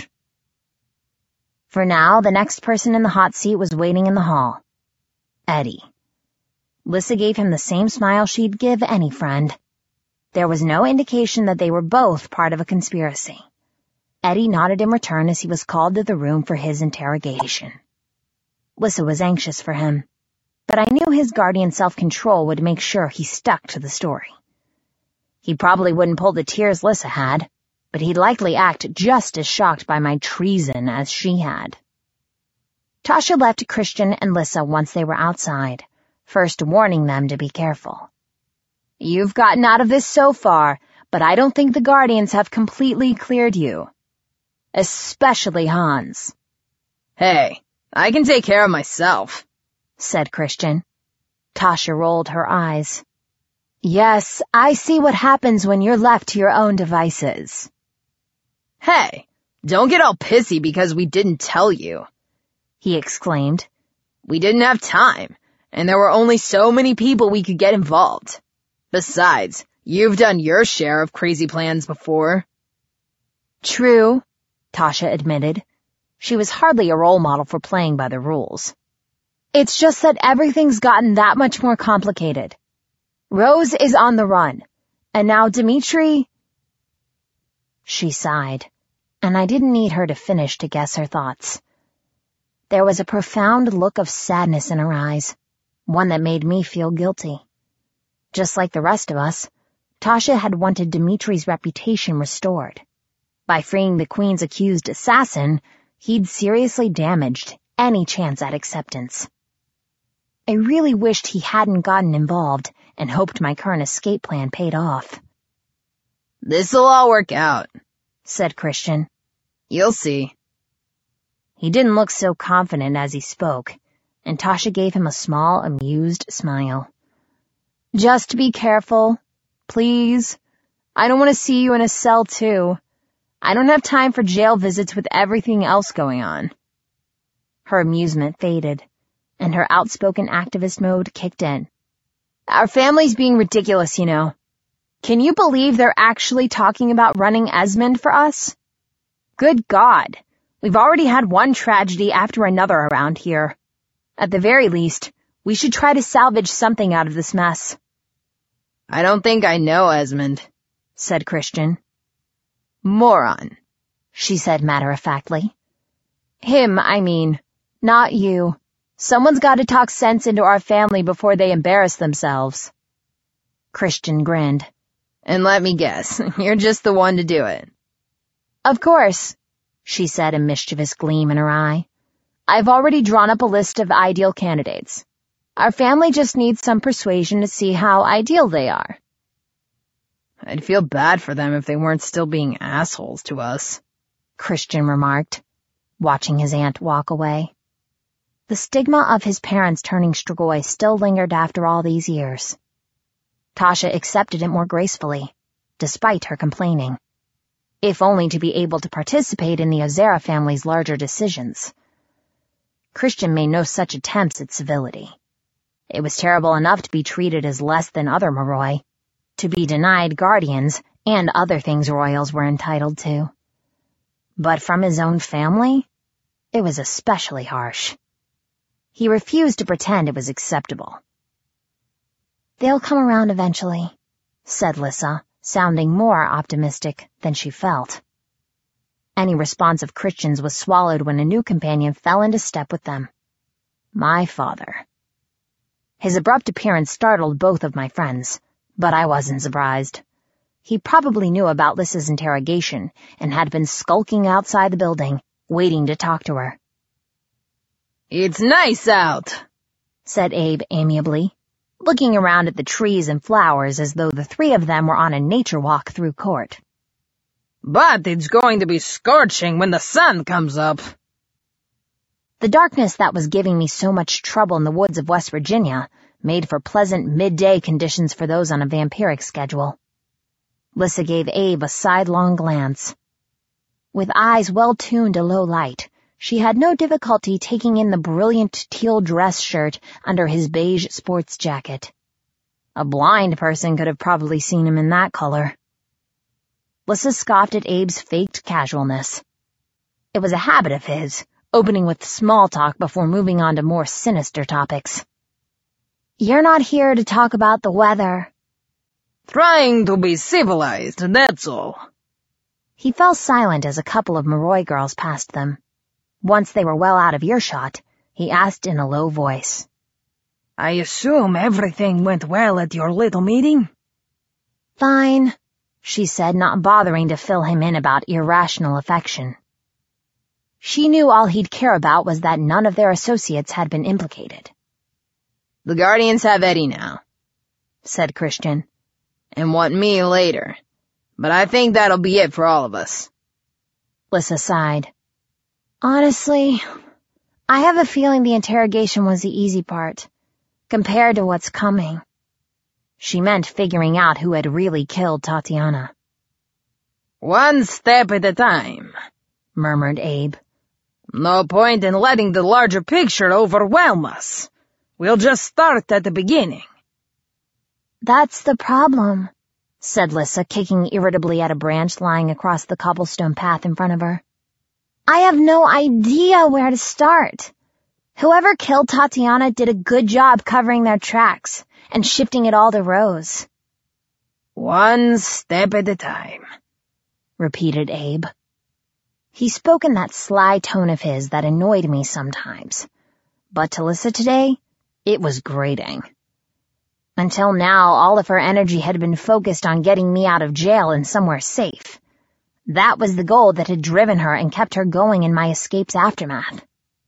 For now, the next person in the hot seat was waiting in the hall. Eddie. Lissa gave him the same smile she'd give any friend. There was no indication that they were both part of a conspiracy. Eddie nodded in return as he was called to the room for his interrogation. Lissa was anxious for him, but I knew his guardian self-control would make sure he stuck to the story. He probably wouldn't pull the tears Lissa had, but he'd likely act just as shocked by my treason as she had. Tasha left Christian and Lissa once they were outside, first warning them to be careful. You've gotten out of this so far, but I don't think the Guardians have completely cleared you. Especially Hans. Hey, I can take care of myself, said Christian. Tasha rolled her eyes. Yes, I see what happens when you're left to your own devices. Hey, don't get all pissy because we didn't tell you, he exclaimed. We didn't have time, and there were only so many people we could get involved. Besides, you've done your share of crazy plans before. True, Tasha admitted. She was hardly a role model for playing by the rules. It's just that everything's gotten that much more complicated. Rose is on the run, and now Dimitri... She sighed, and I didn't need her to finish to guess her thoughts. There was a profound look of sadness in her eyes, one that made me feel guilty. Just like the rest of us, Tasha had wanted Dimitri's reputation restored. By freeing the Queen's accused assassin, he'd seriously damaged any chance at acceptance. I really wished he hadn't gotten involved and hoped my current escape plan paid off. This'll all work out, said Christian. You'll see. He didn't look so confident as he spoke, and Tasha gave him a small, amused smile. Just be careful, please. I don't want to see you in a cell, too. I don't have time for jail visits with everything else going on. Her amusement faded, and her outspoken activist mode kicked in. Our family's being ridiculous, you know. Can you believe they're actually talking about running Esmond for us? Good God, we've already had one tragedy after another around here. At the very least, we should try to salvage something out of this mess. I don't think I know Esmond, said Christian. Moron, she said matter-of-factly. Him, I mean, not you. Someone's got to talk sense into our family before they embarrass themselves. Christian grinned. And let me guess, you're just the one to do it. Of course, she said, a mischievous gleam in her eye. I've already drawn up a list of ideal candidates. Our family just needs some persuasion to see how ideal they are. I'd feel bad for them if they weren't still being assholes to us, Christian remarked, watching his aunt walk away. The stigma of his parents turning Strigoi still lingered after all these years. Tasha accepted it more gracefully, despite her complaining, if only to be able to participate in the Ozera family's larger decisions. Christian made no such attempts at civility. It was terrible enough to be treated as less than other Moroi, to be denied guardians and other things royals were entitled to. But from his own family, it was especially harsh. He refused to pretend it was acceptable. They'll come around eventually, said Lissa, sounding more optimistic than she felt. Any response of Christian's was swallowed when a new companion fell into step with them. My father. His abrupt appearance startled both of my friends, but I wasn't surprised. He probably knew about Lissa's interrogation and had been skulking outside the building, waiting to talk to her. It's nice out, said Abe amiably, looking around at the trees and flowers as though the three of them were on a nature walk through court. But it's going to be scorching when the sun comes up. The darkness that was giving me so much trouble in the woods of West Virginia made for pleasant midday conditions for those on a vampiric schedule. Lissa gave Abe a sidelong glance. With eyes well tuned to low light, she had no difficulty taking in the brilliant teal dress shirt under his beige sports jacket. A blind person could have probably seen him in that color. Lissa scoffed at Abe's faked casualness. It was a habit of his, opening with small talk before moving on to more sinister topics. "You're not here to talk about the weather." "Trying to be civilized, that's all." He fell silent as a couple of Moroi girls passed them. Once they were well out of earshot, he asked in a low voice, "I assume everything went well at your little meeting?" "Fine," she said, not bothering to fill him in about irrational affection. She knew all he'd care about was that none of their associates had been implicated. "The Guardians have Eddie now," said Christian, "and want me later. But I think that'll be it for all of us." Lissa sighed. "Honestly, I have a feeling the interrogation was the easy part, compared to what's coming." She meant figuring out who had really killed Tatiana. "One step at a time," murmured Abe. "No point in letting the larger picture overwhelm us. We'll just start at the beginning." "That's the problem," said Lissa, kicking irritably at a branch lying across the cobblestone path in front of her. "I have no idea where to start. Whoever killed Tatiana did a good job covering their tracks and shifting it all to Rose." "One step at a time," repeated Abe. He spoke in that sly tone of his that annoyed me sometimes, but to Lissa today, it was grating. Until now, all of her energy had been focused on getting me out of jail and somewhere safe. That was the goal that had driven her and kept her going in my escape's aftermath.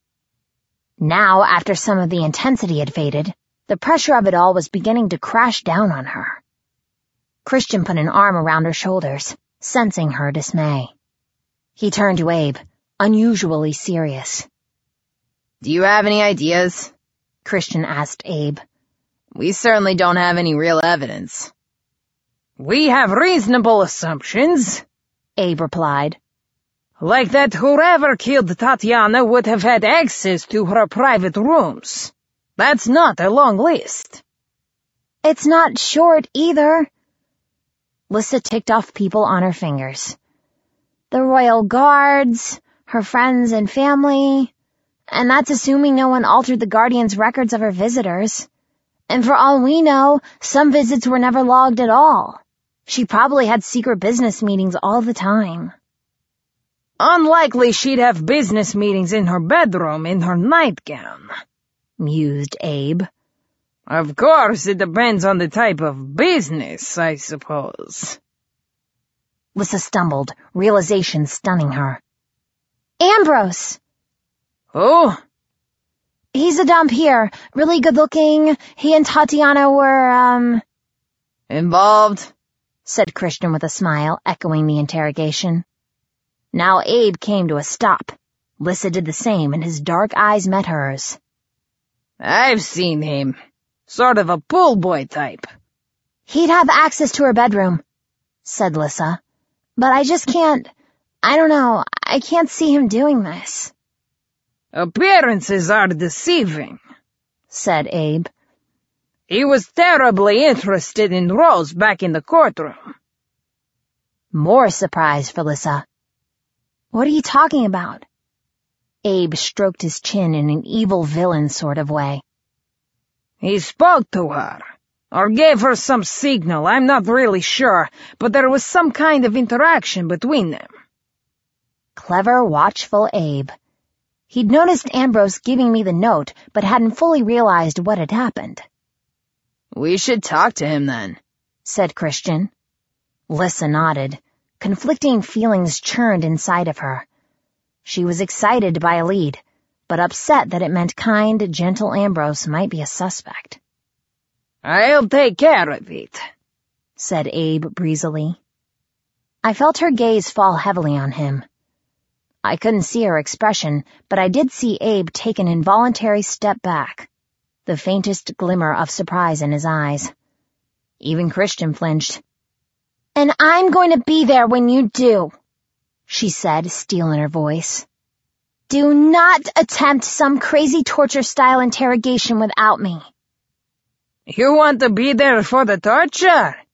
Now, after some of the intensity had faded, the pressure of it all was beginning to crash down on her. Christian put an arm around her shoulders, sensing her dismay. He turned to Abe, unusually serious. "Do you have any ideas?" Christian asked Abe. "We certainly don't have any real evidence." "We have reasonable assumptions," Abe replied. "Like that whoever killed Tatiana would have had access to her private rooms. That's not a long list." "It's not short either." Lissa ticked off people on her fingers. "The royal guards, her friends and family, and that's assuming no one altered the Guardian's records of her visitors. And for all we know, some visits were never logged at all. She probably had secret business meetings all the time." "Unlikely she'd have business meetings in her bedroom in her nightgown," mused Abe. "Of course, it depends on the type of business, I suppose." Lissa stumbled, realization stunning her. "Ambrose!" "Who?" "He's a Dhampir, really good-looking. He and Tatiana were, um..." "Involved?" said Christian with a smile, echoing the interrogation. Now Abe came to a stop. Lissa did the same, and his dark eyes met hers. "I've seen him. Sort of a pool boy type." "He'd have access to her bedroom," said Lissa. "But I just can't... I don't know, I can't see him doing this." "Appearances are deceiving," said Abe. "He was terribly interested in Rose back in the courtroom." More surprise for Lissa. "What are you talking about?" Abe stroked his chin in an evil villain sort of way. "He spoke to her, or gave her some signal, I'm not really sure, but there was some kind of interaction between them." Clever, watchful Abe. He'd noticed Ambrose giving me the note, but hadn't fully realized what had happened. "We should talk to him then," said Christian. Lissa nodded. Conflicting feelings churned inside of her. She was excited by a lead, but upset that it meant kind, gentle Ambrose might be a suspect. "I'll take care of it," said Abe breezily. I felt her gaze fall heavily on him. I couldn't see her expression, but I did see Abe take an involuntary step back, the faintest glimmer of surprise in his eyes. Even Christian flinched. And I'm going to be there when you do, she said, steel in her voice. Do not attempt some crazy torture-style interrogation without me. You want to be there for the torture?